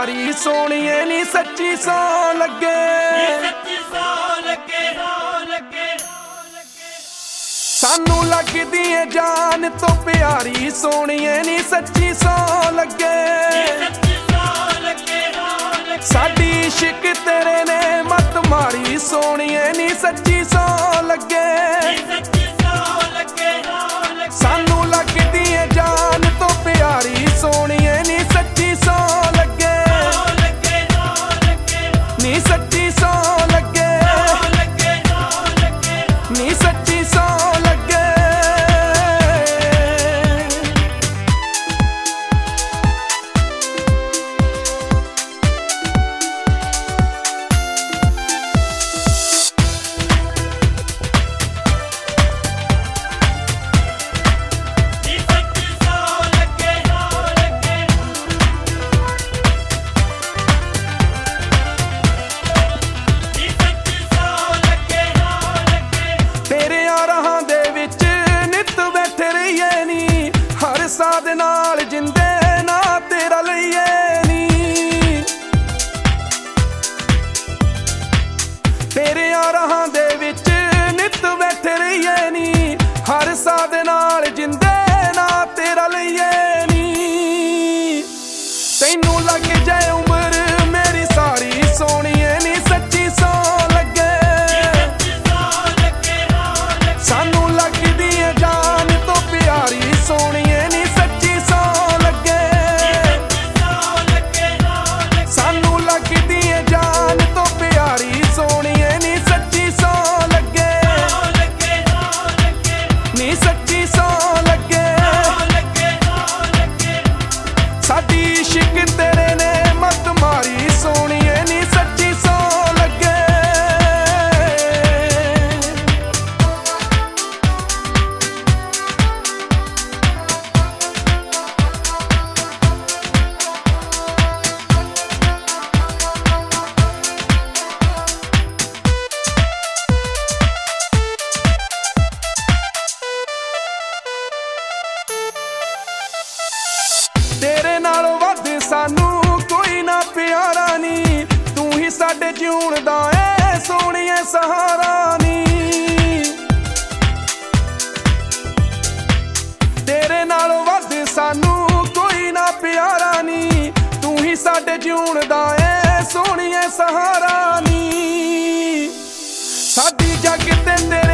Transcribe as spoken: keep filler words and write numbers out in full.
प्यारी सोनिए नी सच्ची सौ लगे सानू लगदी है जान तो प्यारी सोनिए नी सच्ची सौ लगे साडी इश्क तेरे ने मत मारी सोनिए नी सच्ची सौ लगे सानू लगदी है जान तो प्यारी सोनिए नी सच्ची सौ लगे नी सच्ची सौ लगे नी सच्ची सौ लगे साद नाल जिंदे ना तेरा लईए नी तेरे राहां दे विच नित बैठे रहिए नी हर साद नाल जिंदे ना तेरा लईए नी तैनू लग जाए उम्र मेरी सारी सोनिए नी सच्ची सौ लगे सानू लगदी है जान तो प्यारी सोनिए साडी इश्क तेरे ने मत मारी सोनिए नी सच्ची सौ लगे तेरे नालों वध सानू कोई ना प्यारा नी तू ही साडे जीउण दा ऐ सोनिए सहारा नी तेरे नालों वध सानू कोई ना प्यारा नी तू ही साडे जीउण दा ऐ सोनिए सहारा नी साडी जग ते तेरे